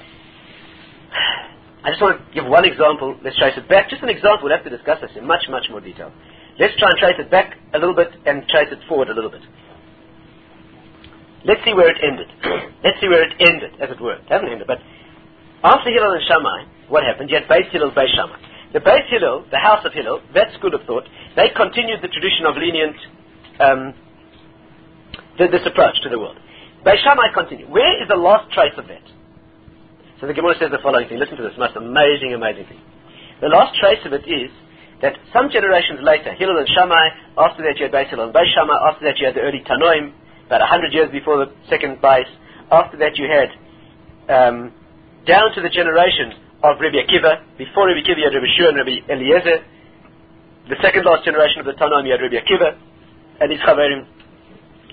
I just want to give one example. Let's trace it back. Just an example. We'll have to discuss this in much, much more detail. Let's try and trace it back a little bit and trace it forward a little bit. Let's see where it ended. Let's see where it ended, as it were. It hasn't ended, but after Hillel and Shammai, what happened? You had Beit Hillel, Beit Shammai. The Beit Hillel, the house of Hillel, that school of thought, they continued the tradition of lenient, um, th- this approach to the world. Beit Shammai continued. Where is the last trace of that? So the Gemara says the following thing. Listen to this most amazing, amazing thing. The last trace of it is that some generations later, Hillel and Shammai, after that you had Beit Hillel and Beit Shammai, after that you had the early Tanoim, about a hundred years before the second base. After that you had um, down to the generation of Rabbi Akiva. Before Rabbi Akiva you had Rabbi Shua and Rabbi Eliezer. The second last generation of the Tanoim you had Rabbi Akiva and his Chaverim.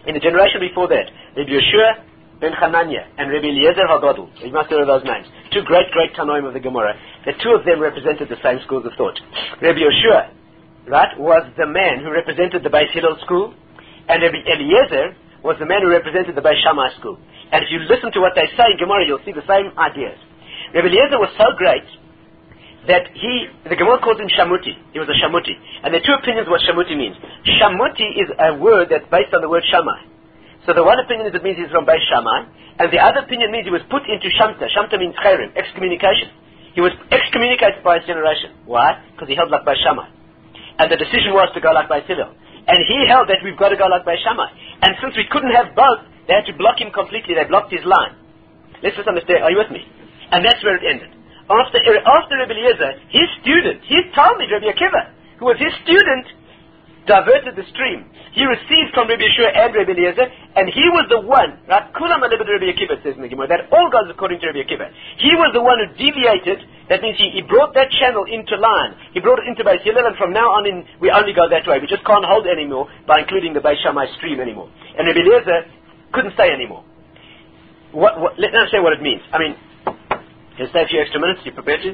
In the generation before that, Rabbi Yeshua ben Hanania and Rabbi Eliezer HaGadol, you must hear those names, two great, great Tanoim of the Gemara, the two of them represented the same schools of thought. Rabbi Yeshua, right, was the man who represented the Beis Hillel school, and Rabbi Eliezer was the man who represented the Beis Shammai school. And if you listen to what they say in Gemara, you'll see the same ideas. Rabbi Eliezer was so great that he, the Gemara calls him Shamuti. He was a Shamuti. And there are two opinions what Shamuti means. Shamuti is a word that's based on the word Shammai. So the one opinion is it means he's from Beis Shammai, and the other opinion means he was put into Shamta. Shamta means Chayrim, excommunication. He was excommunicated by his generation. Why? Because he held like Beis Shammai. And the decision was to go like Beis Hillel. And he held that we've got to go like Beis Shammai. And since we couldn't have both, they had to block him completely. They blocked his line. Let's just understand. Are you with me? And that's where it ended. After, after Rabbi Eliezer, his student, his Talmud, Rabbi Akiva, who was his student, diverted the stream. He received from Rabbi Yeshua and Rabbi Eliezer, and he was the one, right? Kulam alibid Rabbi Akiva, it says in the Gemara, that all goes according to Rabbi Akiva. He was the one who deviated, that means he, he brought that channel into line. He brought it into Beis Hillel, and from now on in, we only go that way. We just can't hold anymore by including the Beis Shammai stream anymore. And Rabbi Eliezer couldn't stay anymore. What, what, let me say what it means. I mean, can I stay a few extra minutes? You prepared to?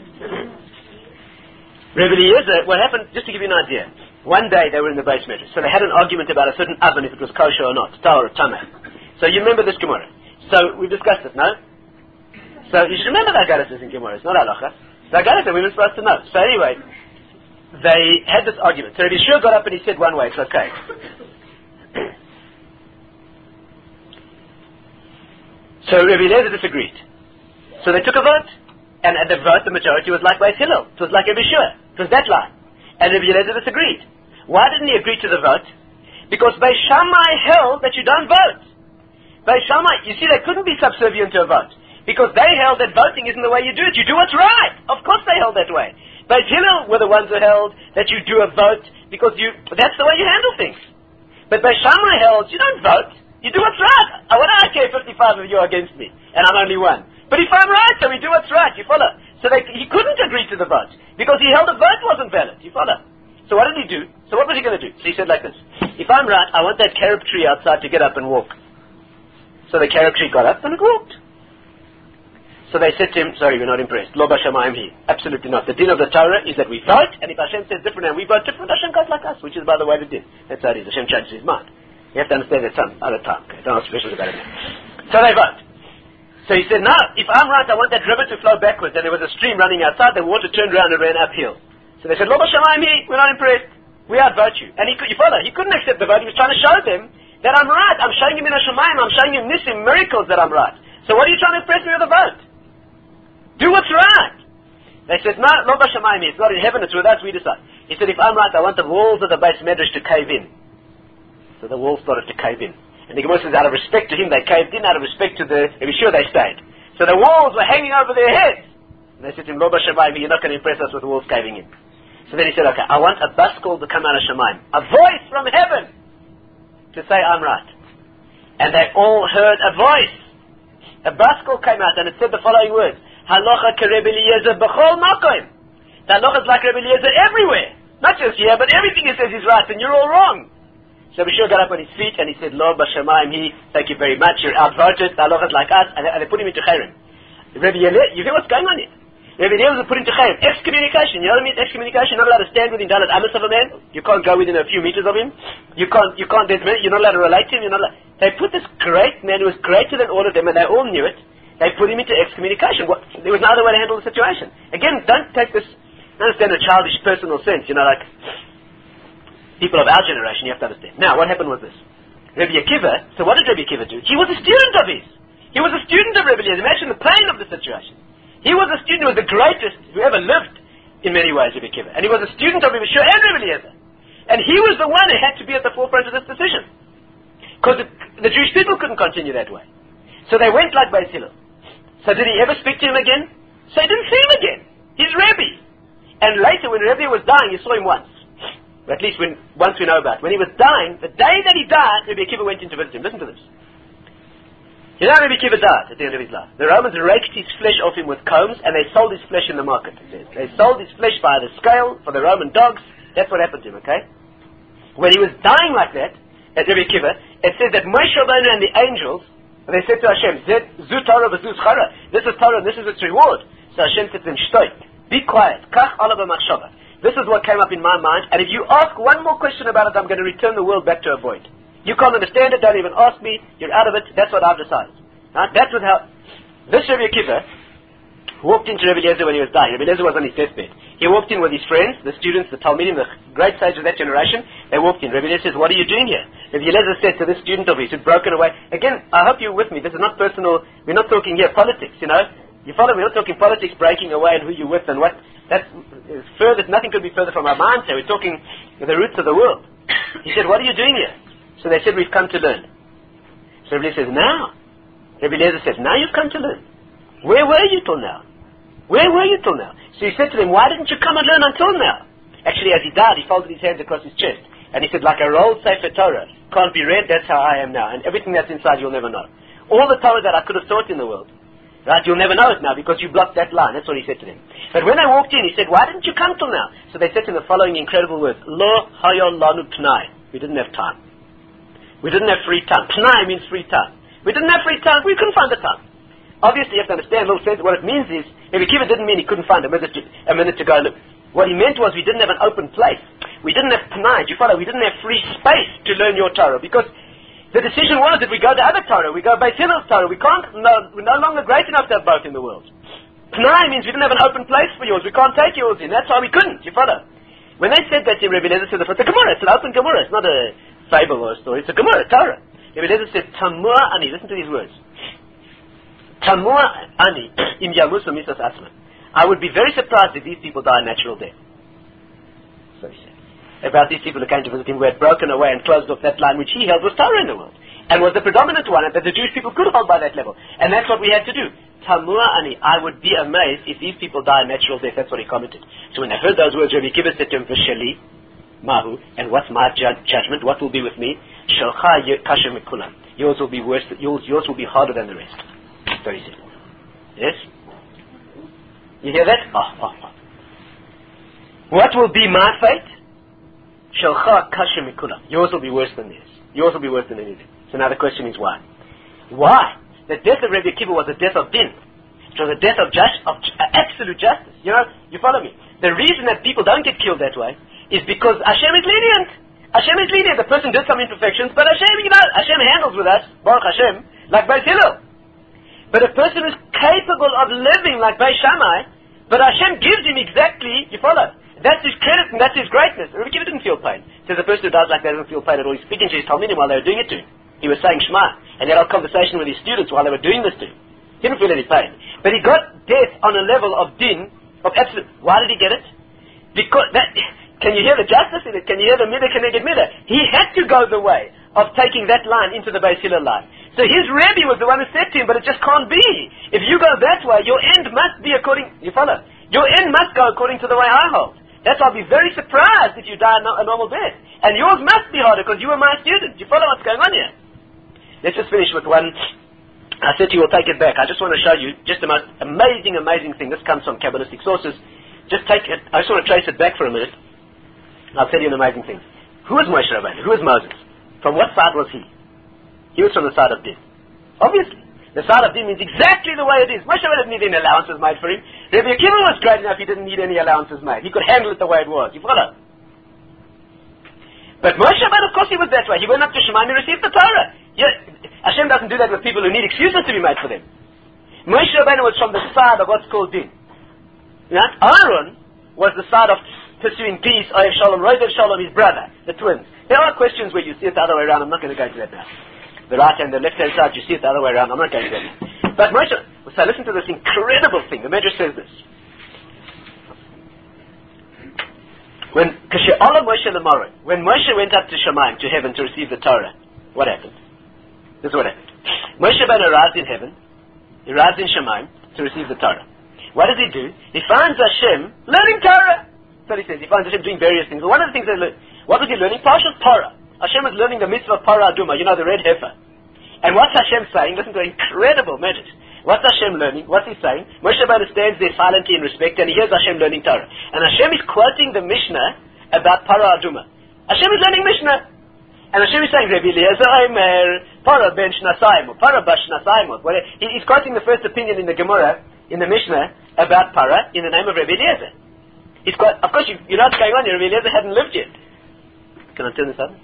Rabbi Eliezer, what happened, just to give you an idea, one day they were in the base medrash, so they had an argument about a certain oven, if it was kosher or not, tahor or tameh. So you remember this Gemara. So we've discussed it, no? So you should remember that Agadah in Gemara, it's not halacha. The Agadah we were supposed to know. So anyway, they had this argument. So Rabbi Yeshua got up and he said one way, it's okay. So Rabbi Eliezer disagreed. So they took a vote, and at the vote the majority was like Beis Hillel. It was like Rabbi Yeshua. It was that line. And Rabbi Eliezer disagreed. Why didn't he agree to the vote? Because Beis Shammai held that you don't vote. Beis Shammai, you see, they couldn't be subservient to a vote. Because they held that voting isn't the way you do it. You do what's right. Of course they held that way. Beis Hillel were the ones who held that you do a vote because you, that's the way you handle things. But Beis Shammai held, you don't vote. You do what's right. What do I care if fifty-five of you are against me? And I'm only one. But if I'm right, then we do what's right. You follow? So they, he couldn't agree to the vote because he held the vote wasn't valid. You follow? So what did he do? So what was he going to do? So he said like this: if I'm right, I want that carob tree outside to get up and walk. So the carob tree got up and it walked. So they said to him, sorry, we're not impressed. Lo b'shamayim hi. Absolutely not. The din of the Torah is that we vote, and if Hashem says different and we vote different, Hashem goes like us, which is, by the way, the din. That's how it is. Hashem changes his mind. You have to understand that some other time. Okay? Don't ask questions about it. So they vote. So he said, no, if I'm right, I want that river to flow backwards. And there was a stream running outside, the water turned around and ran uphill. So they said, Lo b'shamayim hi, we're not impressed. We outvote you. And he could, you follow, he couldn't accept the vote. He was trying to show them that I'm right. I'm showing him in Hashemayim. I'm showing him nisim, miracles that I'm right. So what are you trying to impress me with the vote? Do what's right. They said, no, Lo b'shamayim hi, it's not in heaven, it's with us, we decide. He said, if I'm right, I want the walls of the Beis Medrash to cave in. So the walls started to cave in. And the Gemara says, out of respect to him, they caved in. Out of respect to the, they were sure they stayed. So the walls were hanging over their heads. And they said to him, Lo b'shamayim, you're not going to impress us with the walls caving in. So then he said, okay, I want a bus call to come out of Shemayim. A voice from heaven to say, I'm right. And they all heard a voice. A bus call came out and it said the following words. Halacha ke Rebbe Eliezer b'chol makom. The halacha is like Rebbe Eliezer everywhere. Not just here, but everything he says is right and you're all wrong. So Rabbi Yeshua got up on his feet and he said, Lo b'shamayim hi, thank you very much, you're outvoted, the halacha is like us, and they, and they put him into Chayrim. Rabbi Eliezer, you hear what's going on here? Rabbi Eliezer was put into Chayrim. Excommunication, you know what I mean? Excommunication, you're not allowed to stand within Dalet Amos of a man, you can't go within a few meters of him, you can't, you can't, you're not allowed to relate to him, you're not allowed. They put this great man who was greater than all of them, and they all knew it, they put him into excommunication. What, there was no other way to handle the situation. Again, don't take this, understand a childish personal sense, you know, like, people of our generation, you have to understand. Now, what happened was this. Rabbi Akiva, so what did Rabbi Akiva do? He was a student of his. He was a student of Rabbi Eliezer. Imagine the pain of the situation. He was a student who was the greatest who ever lived, in many ways, Rabbi Akiva. And he was a student of Rabbi Yeshua and Rabbi Eliezer. And he was the one who had to be at the forefront of this decision. Because the, the Jewish people couldn't continue that way. So they went like Beis Hillel. So did he ever speak to him again? So he didn't see him again. He's Rabbi. And later, when Rabbi was dying, he saw him once. At least when, once we know about it. When he was dying, the day that he died, Rabbi Akiva went in to visit him. Listen to this. You know Rabbi Akiva died at the end of his life. The Romans raked his flesh off him with combs, and they sold his flesh in the market, it says. They sold his flesh by the scale for the Roman dogs. That's what happened to him, okay? When he was dying like that, at Rabbi Akiva, it says that Moshe Rabbeinu and the angels, they said to Hashem, Zu Torah v'zu schara. This is Torah, this is its reward. So Hashem said to them, Shtoi, be quiet. Kach ala b'machshava. This is what came up in my mind, and if you ask one more question about it, I'm going to return the world back to a void. You can't understand it, don't even ask me, you're out of it, that's what I've decided. Right? That's what how... This Rabbi Akiva walked into Rabbi Eliezer when he was dying. Rabbi Eliezer was on his deathbed. He walked in with his friends, the students, the Talmidim, the great sages of that generation. They walked in. Rabbi Eliezer says, what are you doing here? Rabbi Eliezer said to this student of his who'd broken away, again, I hope you're with me, this is not personal, we're not talking here politics, you know. You follow, we're not talking politics, breaking away and who you're with and what, that's is further, nothing could be further from our minds here. We're talking the roots of the world. He said, what are you doing here? So they said, we've come to learn. So Rabbi Eliezer says, now. Rabbi Eliezer says, now you've come to learn. Where were you till now? Where were you till now? So he said to them, why didn't you come and learn until now? Actually, as he died, he folded his hands across his chest. And he said, like a rolled Sefer Torah, can't be read, that's how I am now. And everything that's inside, you'll never know. All the Torah that I could have taught in the world, right, you'll never know it now because you blocked that line. That's what he said to them. But when I walked in, he said, why didn't you come till now? So they said to him the following incredible words, Lo hayon lanu pnai. We didn't have time. We didn't have free time. Pnai means free time. We didn't have free time. We couldn't find the time. Obviously, you have to understand a little sense. What it means is, Rabbi Akiva didn't mean he couldn't find a minute to, a minute to go look. What he meant was we didn't have an open place. We didn't have pnai. Do you follow? We didn't have free space to learn your Torah because the decision was that we go to other Torah. We go Beis Hillel's Torah. We can't. No, we're no longer great enough to have both in the world. Pnai means we didn't have an open place for yours. We can't take yours in. That's why we couldn't. Do you follow? When they said that to Rabbi Eliezer said, it's a Gemara. It's an open Gemara. It's not a fable or a story. It's a Gemara, Torah. Rabbi Eliezer said, Tamur ani. Listen to these words. Tamur ani im yamusu misas asman. I would be very surprised if these people die a natural death. So he said. About these people who came to visit him who had broken away and closed off that line which he held was Torah in the world. And was the predominant one that the Jewish people could hold by that level. And that's what we had to do. Tamur ani. I would be amazed if these people die a natural death. That's what he commented. So when I heard those words, Rabbi Akiva said to him, V'sheli mahu. And what's my ju- judgment? What will be with me? Shalcha kasher mikulam. Yours will be worse. Yours, yours will be harder than the rest. So he said. Yes? You hear that? Oh, oh, oh. What will be my fate? Shalcha kasher mikulam. Yours will be worse than this. Yours will be worse than anything. So now the question is why? Why? The death of Rabbi Akiva was a death of din. It was a death of, just, of uh, absolute justice. You know, you follow me? The reason that people don't get killed that way is because Hashem is lenient. Hashem is lenient. The person did some imperfections, but Hashem, you know, Hashem handles with us, Baruch Hashem, like Beis Hillel. But a person is capable of living like Beis Shammai, but Hashem gives him exactly, you follow? That's his credit and that's his greatness. Rabbi Akiva didn't feel pain. Says a person who dies like that doesn't feel pain at all. He's speaking to his Talmidim while they were doing it to him. He was saying Shema, and he had a conversation with his students while they were doing this to him. He didn't feel any pain. But he got death on a level of din, of absolute. Why did he get it? Because that, can you hear the justice in it? Can you hear the midah keneged midah? He had to go the way of taking that line into the Beis Hillel line. So his Rebbe was the one who said to him, but it just can't be. If you go that way, your end must be according, you follow? Your end must go according to the way I hold. That's why I'll be very surprised if you die a normal death. And yours must be harder because you were my student. You follow what's going on here? Let's just finish with one. I said to you, we'll take it back. I just want to show you just the most amazing, amazing thing. This comes from Kabbalistic sources. Just take it. I just want to trace it back for a minute. I'll tell you an amazing thing. Who was Moshe Rabbeinu? Who was Moses? From what side was he? He was from the side of Din. Obviously. The side of Din means exactly the way it is. Moshe Rabbeinu didn't need any allowances made for him. Rabbi Akiva was great enough he didn't need any allowances made. He could handle it the way it was. You follow? But Moshe Rabbeinu, of course he was that way. He went up to Shemaim and received the Torah. Yeah, Hashem doesn't do that with people who need excuses to be made for them. Moshe Rabbeinu was from the side of what's called Din. You know? Aaron was the side of pursuing peace, Ohev Shalom, Rodev Shalom, his brother, the twins. There are questions where you see it the other way around. I'm not going to go into that now. The right hand, the left hand side, you see it the other way around. I'm not going to go into that. But Moshe, so listen to this incredible thing. The Medrash says this. When Moshe when Moshe went up to Shemaim, to heaven, to receive the Torah, what happened? This is what happened. Moshe Rabbeinu arrived in heaven, he arrived in Shemaim to receive the Torah. What does he do? He finds Hashem learning Torah. That's what he says. He finds Hashem doing various things. But one of the things that he learned, what was he learning? Parshas Torah. Hashem was learning the mitzvah of Parah Aduma, you know, the red heifer. And what's Hashem saying? Listen to an incredible message. What's Hashem learning? What's he saying? Moshe Rabbeinu stands there silently in respect, and he hears Hashem learning Torah. And Hashem is quoting the Mishnah about Parah Aduma. Hashem is learning Mishnah. And Hashem is saying, Rabbi Eliezer Omer, Para ben Shnasayim, Para bash Shnasayim. He's quoting the first opinion in the Gemara, in the Mishnah, about Para, in the name of Rabbi Eliezer. He's quite, of course, you, you know what's going on here. Rabbi Eliezer hadn't lived yet. Can I turn this up?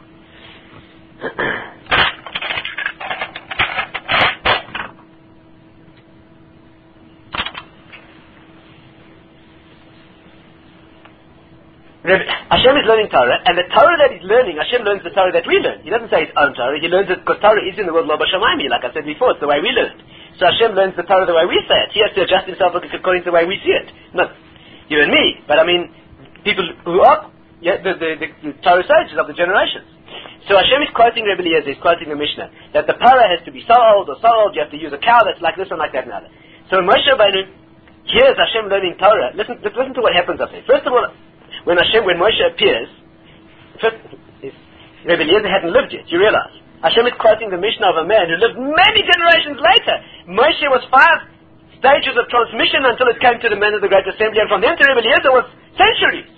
Hashem is learning Torah, and the Torah that he's learning, Hashem learns the Torah that we learn. He doesn't say his own Torah, he learns it because Torah is in the world Lo B'Shamayim, like I said before, it's the way we learn. So Hashem learns the Torah the way we say it. He has to adjust himself according to the way we see it. Not you and me, but I mean, people who are yeah, the, the, the, the Torah sages of the generations. So Hashem is quoting Rebbe Eliezer, he's quoting the Mishnah, that the Parah has to be so old or so old, you have to use a cow that's like this and like that and other. So when Moshe Rabbeinu hears Hashem learning Torah, listen, listen to what happens up there. First of all, when Hashem, when Moshe appears, first, Rebbe Eliezer hadn't lived yet, you realize. Hashem is quoting the Mishnah of a man who lived many generations later. Moshe was five stages of transmission until it came to the man of the Great Assembly, and from then to Rebbe Eliezer was centuries.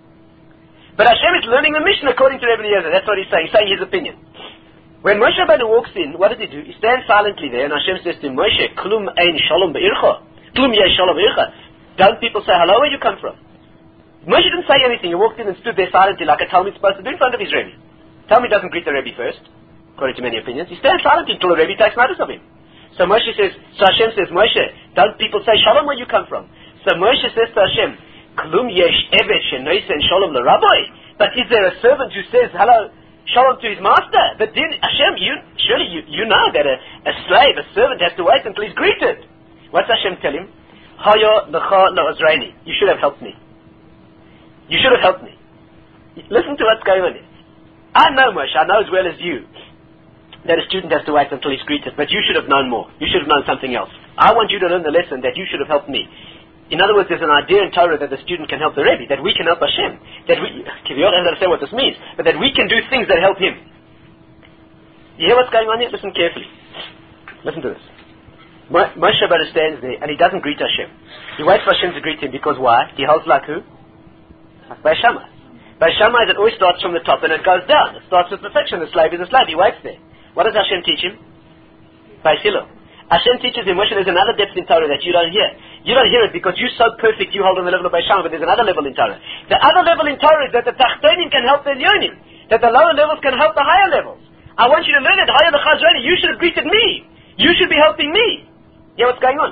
But Hashem is learning the Mishnah according to Rebbe Eliezer. That's what he's saying. He's saying his opinion. When Moshe Rabbeinu walks in, what does he do? He stands silently there, and Hashem says to him, Moshe, klum ein shalom be'ircha. Klum yeh shalom be'ircha. Don't people say hello where you come from? Moshe didn't say anything. He walked in and stood there silently like a Talmud supposed to do in front of his Rebbe. Talmud doesn't greet the Rebbe first, according to many opinions. He stands silently until the Rebbe takes notice of him. So Moshe says, so Hashem says, Moshe, don't people say shalom where you come from? So Moshe says to Hashem, Klum yesh evet shenoisen shalom l'rabbi. But is there a servant who says hello, shalom to his master? But then Hashem, you surely you, you know that a, a slave, a servant has to wait until he's greeted. What's Hashem tell him? Hayo lecha la'ozreini. You should have helped me. You should have helped me. Listen to what's going on here. I know, Moshe, I know as well as you that a student has to wait until he's greeted, but you should have known more. You should have known something else. I want you to learn the lesson that you should have helped me. In other words, there's an idea in Torah that the student can help the Rebbe, that we can help Hashem, that we, you don't understand what this means, but that we can do things that help him. You hear what's going on here? Listen carefully. Listen to this. Moshe Rabbeinu stands there and he doesn't greet Hashem. He waits for Hashem to greet him because why? He holds like who? Like Beis Shammai. Beis Shammai, it always starts from the top and it goes down. It starts with perfection. The slave is a slave. He waits there. What does Hashem teach him? Beis Hillel. Hashem teaches him, Moshe, there's another depth in Torah that you don't hear. You don't hear it because you're so perfect, you hold on the level of Beis Shammai, but there's another level in Torah. The other level in Torah is that the Tachtonim can help the Elyonim, that the lower levels can help the higher levels. I want you to learn it. Higher the Chazrani, you should have greeted me. You should be helping me. You know what's going on?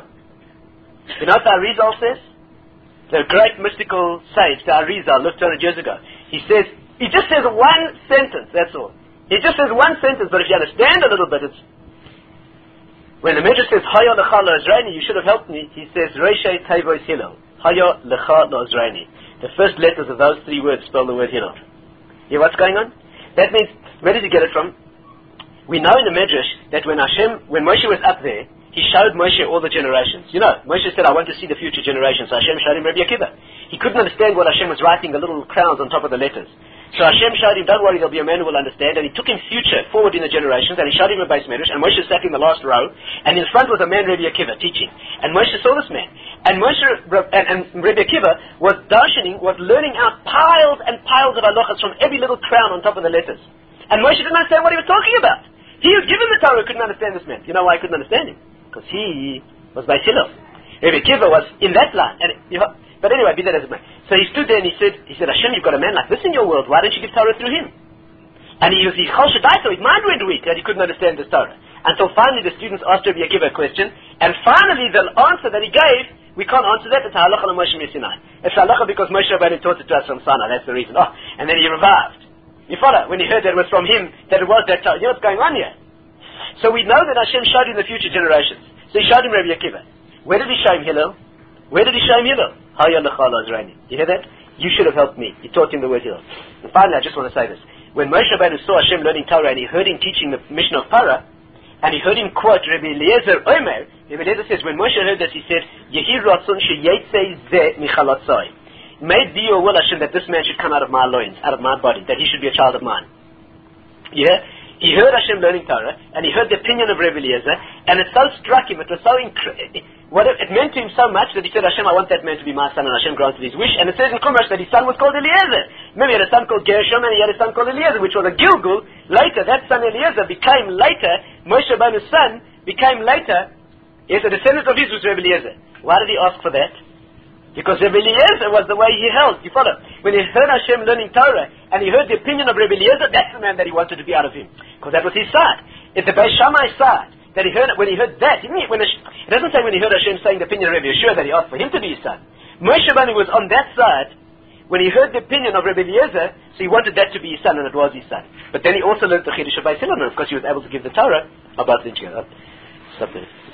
You know what the Arizal says? The great mystical sage, the Arizal, lived two hundred years ago. He says, he just says one sentence, that's all. He just says one sentence, but if you understand a little bit, it's when the Medrash says, Haya lecha lo'ozreini, you should have helped me, he says, Reishei teivos Hillel. Haya lecha lo'ozreini. The first letters of those three words spell the word Hillel. You know what's going on? That means, where did you get it from? We know in the Medrash that when Hashem, when Moshe was up there, he showed Moshe all the generations. You know, Moshe said, I want to see the future generations. So Hashem showed him Rabbi Akiva. He couldn't understand what Hashem was writing, the little crowns on top of the letters. So Hashem showed him, don't worry, there'll be a man who will understand. And he took him future, forward in the generations, and he showed him a base Medrash, and Moshe sat in the last row, and in front was a man, Rabbi Akiva, teaching. And Moshe saw this man. And Moshe, and, and Rabbi Akiva was darshaning, was learning out piles and piles of halachas from every little crown on top of the letters. And Moshe didn't understand what he was talking about. He was given the Torah, couldn't understand this man. You know why he couldn't understand him? Because he was by Hillel. Rabbi Akiva was in that line. And, you know, but anyway, be that as it may. So he stood there and he said, he said, Hashem, you've got a man like this in your world. Why don't you give Torah through him? And he was his chol shadaito, his mind went weak that he couldn't understand this Torah. Until finally the students asked Rabbi Akiva a question, and finally the answer that he gave, we can't answer that, it's halacha la Moshe Sinai. It's halacha because Moshe Rabbeinu taught it to us from Sinai, that's the reason. Oh, and then he revived. You follow? When he heard that it was from him, that it was that Torah. You know what's going on here? So we know that Hashem showed him the future generations. So he showed him Rabbi Akiva. Where did he show him Hillel? Where did he show him Hillel? Haya lecha lo'ozreini. You hear that? You should have helped me. He taught him the word Hillel. And finally, I just want to say this. When Moshe Rabbeinu saw Hashem learning Torah and he heard him teaching the Mishnah of Parah, and he heard him quote Rabbi Eliezer Omer, Rabbi Eliezer says, when Moshe heard this, he said, Yehi ratzon sheyetzei zeh michalatzai. May it be your will, Hashem, that this man should come out of my loins, out of my body, that he should be a child of mine. Yeah? He heard Hashem learning Torah, and he heard the opinion of Rebbe Eliezer, and it so struck him, it was so incredible, what it, it meant to him so much that he said, Hashem, I want that man to be my son, and Hashem granted his wish, and it says in Chumash that his son was called Eliezer. Remember, he had a son called Gershom, and he had a son called Eliezer, which was a Gilgul. Later, that son Eliezer became later, Moshe Rabbeinu's son, became later, yes, a descendant of his was Rebbe Eliezer. Why did he ask for that? Because Rebbe Eliezer was the way he held. You follow? When he heard Hashem learning Torah, and he heard the opinion of Rebbe Eliezer, that's the man that he wanted to be out of him. Because that was his side. It's the Beis Shammai side. That he heard, when he heard that, didn't he? When Hashem, it doesn't say when he heard Hashem saying the opinion of Rebbe Yeshua that he asked for him to be his son. Moshe Rabbeinu was on that side, when he heard the opinion of Rebbe Eliezer, so he wanted that to be his son, and it was his son. But then he also learned the Chiddush of Beis Hillel, and of course he was able to give the Torah about the Stop there.